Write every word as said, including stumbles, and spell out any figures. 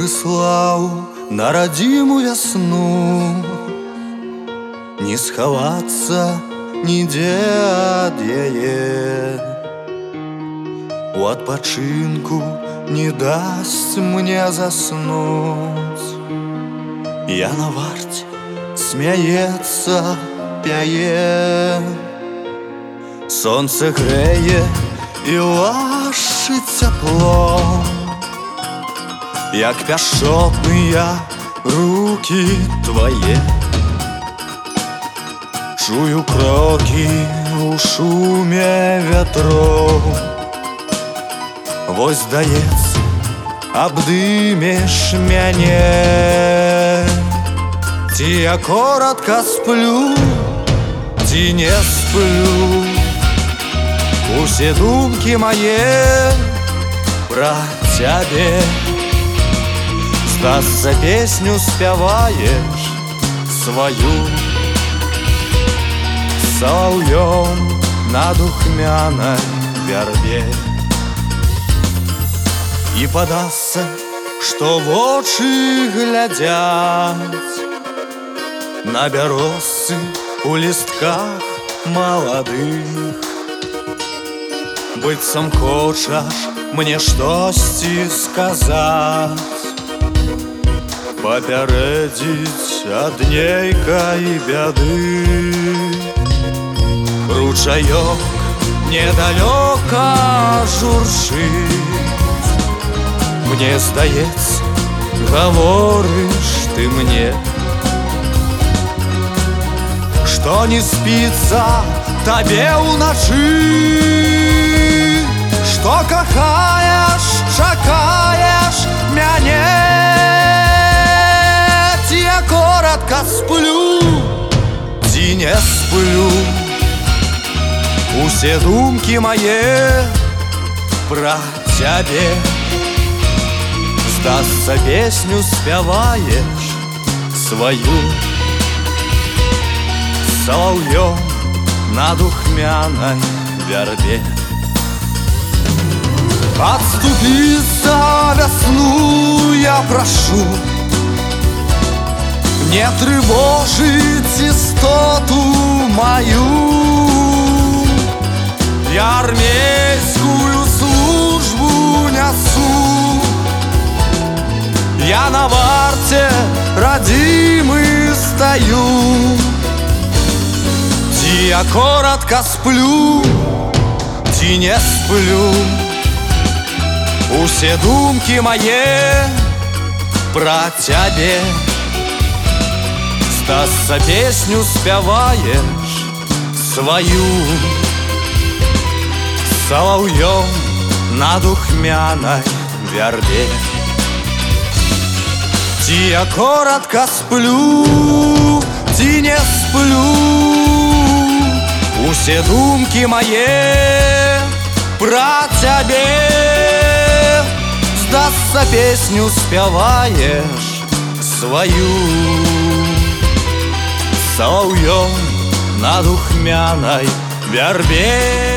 прыслаў на радзіму вясну, не схавацца нідзе ад яе. У адпачынку не дасць мне заснуць. Я на варце, смяецца, пяе. Сонце грэе і лашыць цяпло, як пяшчотныя рукі твае. Чую крокі ў шуме вятроў. Вось, здаецца, абдымеш мяне. Ці я коротка сплю, ці не сплю. Усе думкі мае пра цябе. Здацца, песню спяваеш сваю салаўём на духмянай вярбе. І падасца, што вочы глядзяць на бярозцы у лістках маладых. Быццам хочаш мне штосьці сказаць, папярэдзіць ад нейкай бяды. Ручаёк недалёка журчыць. Мне здаецца, гаворыш ты мне, што не спіцца табе ўначы, што кахаеш, чакаеш мяне. Ці я коротка сплю, ці не сплю. Усе думкі мае пра цябе. Здацца, песню спяваеш сваю салаўём на духмянай вярбе. Адступіцца вясну я прашу, не трывожыць істоту маю. Я армейскую службу нясу, я на варце радзімы стаю. Ці я коротка сплю, ці не сплю. Усе думкі мае пра цябе. Здацца, песню спяваеш сваю салаўём на духмянай вярбе. Ці я коротка сплю, ці не сплю. Усе думкі мае пра цябе. Здацца, песню спяваеш сваю салаўём на духмянай вярбе.